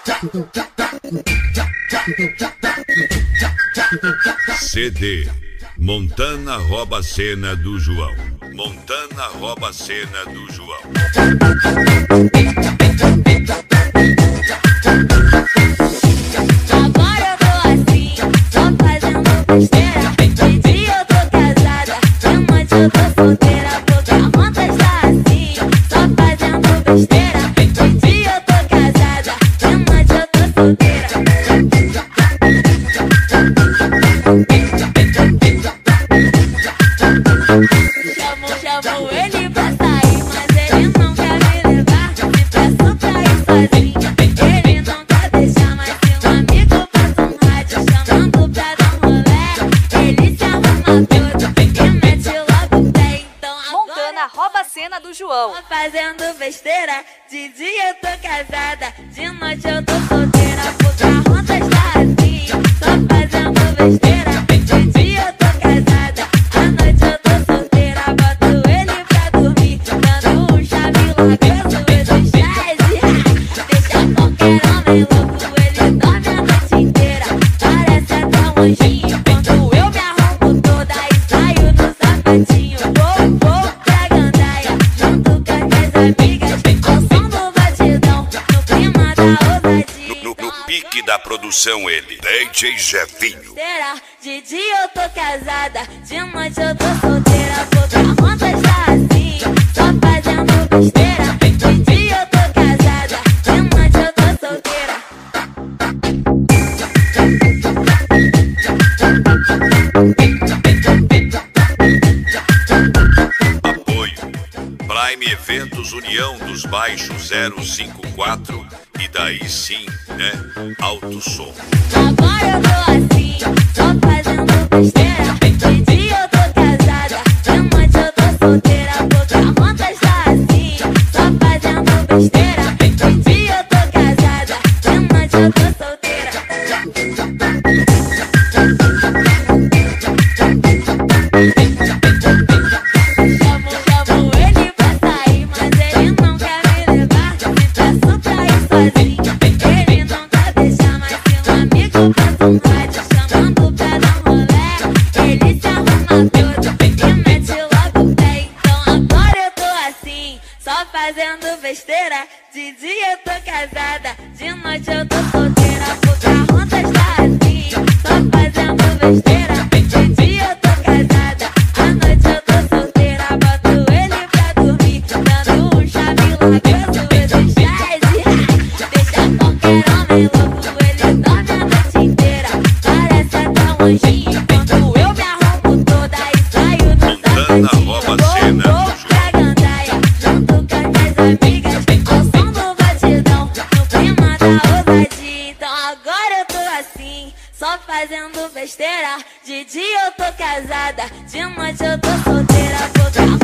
CD Montana rouba a cena do João. Montana rouba a cena do João. Agora eu tô assim, só fazendo besteira. De dia eu tô casada, de noite eu tô solteira. Porque a conta está assim, só fazendo besteira. De dia eu tô casada, de noite eu tô solteira. Chamo ele pra sair, mas ele não quer me levar. Me peço pra ir sozinha, ele não quer deixar. Mas se um amigo passa um rádio chamando pra dar um rolê, ele se arruma todo e mete logo o pé. Então Montana rouba a cena do João. tô fazendo besteira. De dia eu tô casada, de noite eu tô solteira. Porque a ronda está assim, só fazendo besteira. De dia eu tô casada, à noite eu tô solteira. Boto ele pra dormir, dando um chave largando esse estresse. Deixa qualquer homem louco, ele dorme a noite inteira. Parece até um anjinho quando eu me arrumo toda e saio no sapatinho. Vou pra gandaia, junto com as minhas amigas, ao som do batidão, no clima da ousadia. No pique da produção ele, DJ Jefinho. De dia eu tô casada, de noite eu tô solteira. Porque a conta está assim, só fazendo besteira. De dia eu tô casada, de noite eu tô solteira. Apoio Prime Eventos União dos Baixos 054. E daí sim, né? Alto som. Agora eu tô assim, só fazendo besteira. De dia eu tô casada, de noite eu tô solteira. Porque a conta está assim, só fazendo besteira. De dia eu tô casada, de noite eu tô solteira. Chamo ele pra sair, mas ele não quer me levar. Me peço pra ir sozinha, ele não quer deixar. Mas se um amigo passa um rádio chamando pra dar um rolê, ele se arruma todo e mete logo o pé. Então agora eu tô assim, só fazendo besteira. De dia eu tô casada, de noite eu tô solteira. Porque a ronda está assim, só fazendo besteira. De dia eu tô casada, à noite eu tô solteira. Boto ele pra dormir, dando um chave largando esse estresse. Deixa qualquer homem louco, ele dorme a noite inteira. Parece até um anjinho quando eu me arrumo toda e saio no Montana rouba a cena do Vou pra gandaia, junto com as minhas amigas, ao som do batidão, no clima da ousadia. Então agora eu tô assim, só fazendo besteira. De dia eu tô casada, de noite eu tô solteira. Porque a